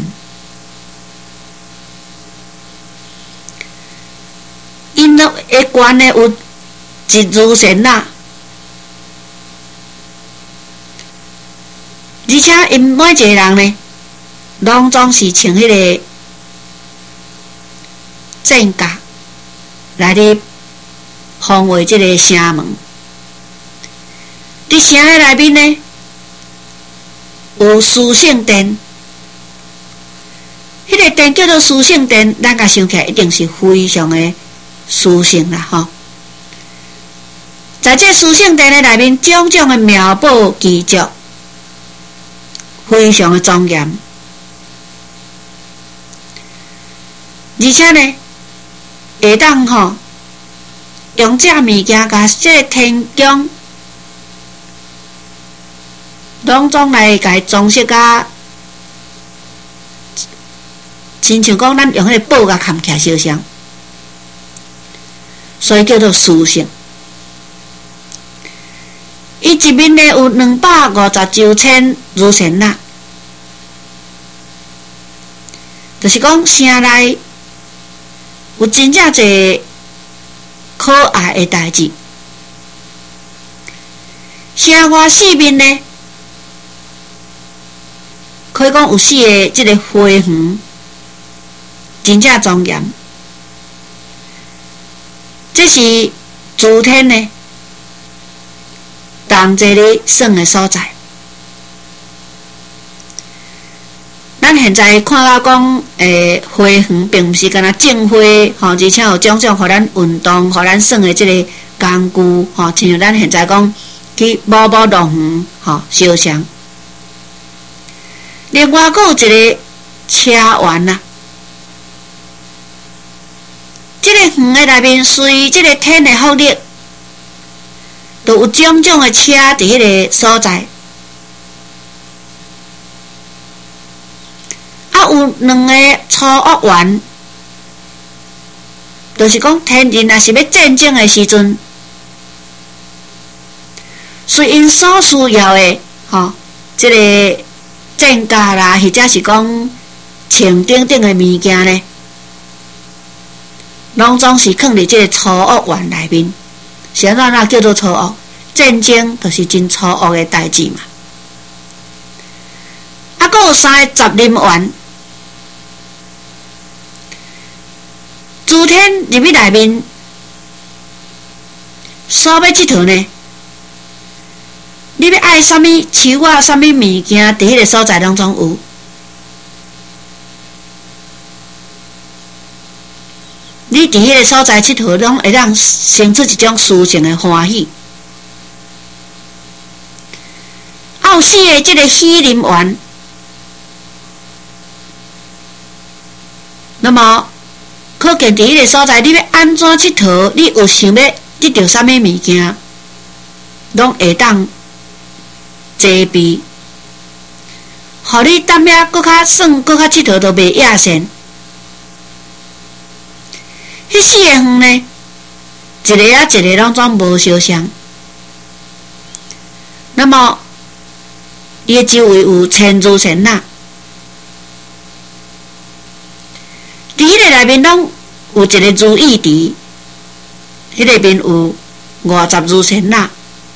因的下悬呢有一如神啦，而且因每一个人呢，拢总是穿迄个正甲来咧防卫即个城门。伫城的内面呢，有殊胜殿，迄、那个殿叫做殊胜殿，咱甲想起来一定是非常的殊胜啦，吼。在这殊胜殿的内面，种种的妙宝奇迹，非常的庄严，而且呢，会当吼用这物件甲这个天宫。拢总来甲伊装饰甲，亲像讲咱用迄个布甲扛起来烧香，所以叫做殊胜。伊一面呢有两百五十周千如神啦，就是讲城内有真正侪可爱的代志。城外四面呢，可以讲有四个即个花园，真正庄严。这是诸天呢，同齐咧耍的所在。咱现在看到讲，诶，花园并毋是干那种花，吼，而且有种种互咱运动、互咱耍的即个工具，吼，亲像咱现在讲去某某农园吼烧香。另外，阁有一个车园啊，即、这个园的内面随即个天的福力，都有种种的车伫迄个所在。啊，有两个初恶园，就是讲天人若是要战争的时阵，随因所需要的吼，即、这个战甲啦，或者是讲穿等等的物件呢，拢总是放伫即个初恶园内面。是安怎那叫做初恶？战争就是真初恶的代志嘛。啊，阁有三个杂林园。诸天入去内面，所要佚佗呢？你要爱啥物树啊，啥物物件，伫迄个所在当中有。你伫迄个所在佚佗，拢会让生出一种殊胜的欢喜。啊，有四个即个喜林园，那么。可见伫迄个所在，你要安怎佚佗？你有想要得到啥物物件，拢会当齐备，互你当遐搁较耍搁较佚佗都袂野线。迄四个园呢，一个啊一个拢总无相像。那么，伊的周围有千珠仙呐。伫迄个内面拢有一个如意池，迄个面有五十如仙呐，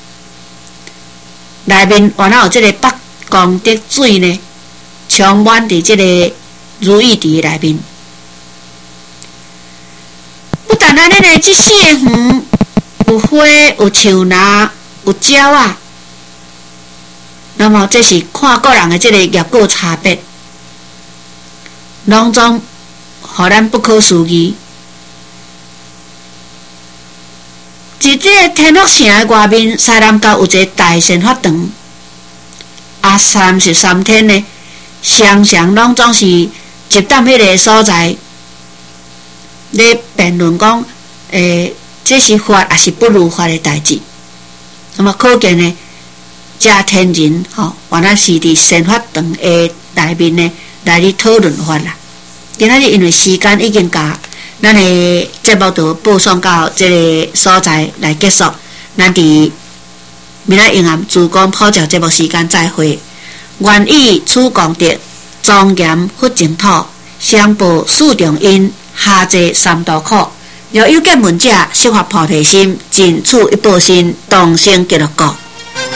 内面原来有即个北光的水呢，充满伫即个如意池内面。不但安尼呢，即四个园有花、有树林、有鸟啊，那么这是看个人的即个业果差别，拢总。互咱不可思议，伫即个天福城的外面，西南角有一个大仙法堂，啊，三十三天呢，常常拢总是集踮迄个所在，咧辩论讲，诶，这是法还是不如法的代志。那么可见呢，这天人吼，原来是伫仙法堂的内面呢，来咧讨论法啦。今仔日因为时间已经甲咱的节目就播送到这个所在来结束，咱伫明仔永暗主讲普照节目时间再会。愿以此功德，庄严佛净土，相报四重因，下济三途苦。若有见闻者，悉发菩提心，尽此一报身，同生极乐国。